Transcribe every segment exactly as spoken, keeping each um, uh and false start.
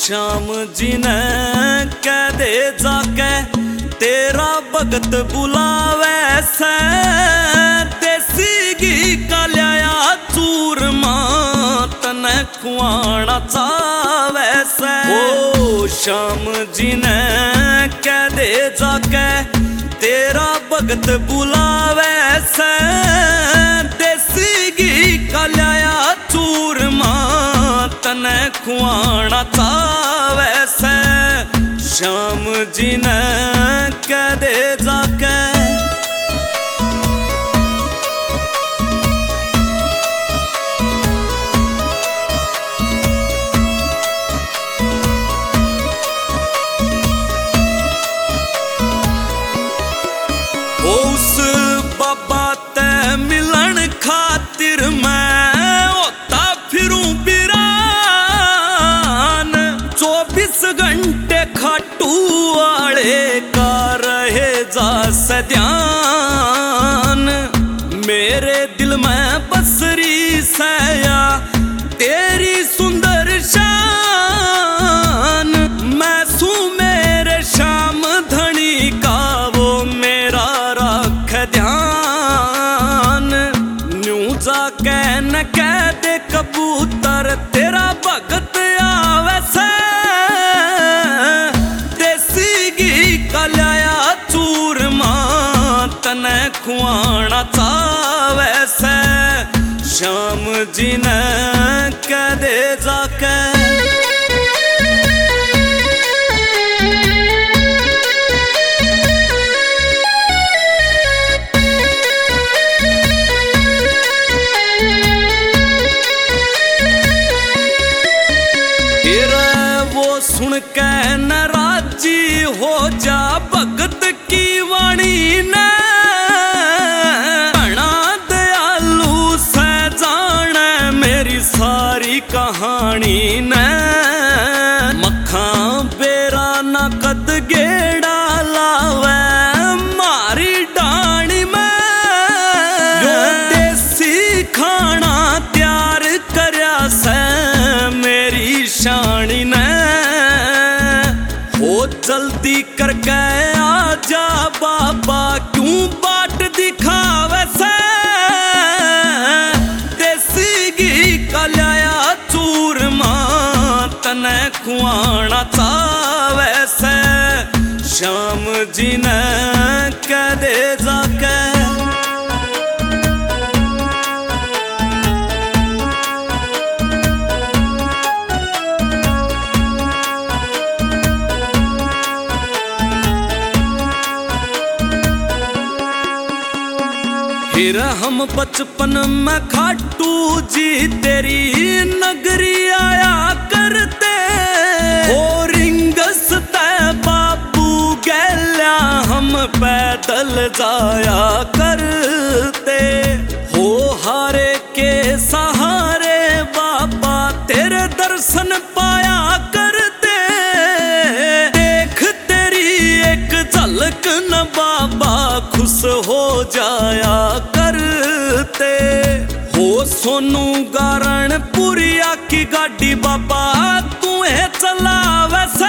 श्याम जी ने कह दे जाके तेरा भगत बुलावे से, देसी घी का लिया चूरमा तने खुआना चावे से। ओ श्याम जी ने कह दे जाके तेरा भगत बुलावे से, देसी घी का लिया चूरमा तने खुआना चावे से। श्याम जी ने कह दे जाके उस बाबा ते मिलन खातिर मैं होता फिरूं बिरान, चौबीस घंटे खाटू वाले का रहे जा ध्यान। मेरे दिल में बसरी सया तेरी सुंदर शान, मैं सू मेरे श्याम धनी का वो मेरा रख ध्यान। न्यू जाके न कह दे कबूतर तेरा भगत आवे से, देसी घी का लिया चूरमा तने खुआना चावे से। श्याम जी ने कह दे जाके वो सुन के नाराजी हो जा भगत की वाणी ने, बना दयालु से जाने मेरी सारी कहानी ने। मक्खा बेरा ना कद गेड़ा लावे मारी डाणी में, यो देसी खाना तैयार करया से मेरी शानी ने। ओ जल्दी करके आजा बाबा क्यों बाट दिखावे से, देसी घी का लिया चूरमा तने खुआना चावे से। श्याम जी ने कह दे जाके फिर हम बचपन में खाटू जी तेरी नगरी आया करते, हो रिंगस ते बाबू गैल्या हम पैदल जाया करते। हो हारे के सहारे बाबा तेरे दर्शन पाया करते, देख तेरी एक झलक न बाबा खुश हो जाया करते। हो सोनू गारण पुरिया की गाड़ी बाबा तू है चलावे से,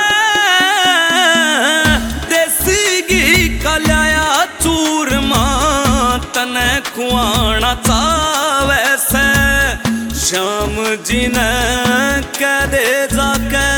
देसी घी का लिया चूरमा तने खुआना चावे से। श्याम जी ने कह दे जाके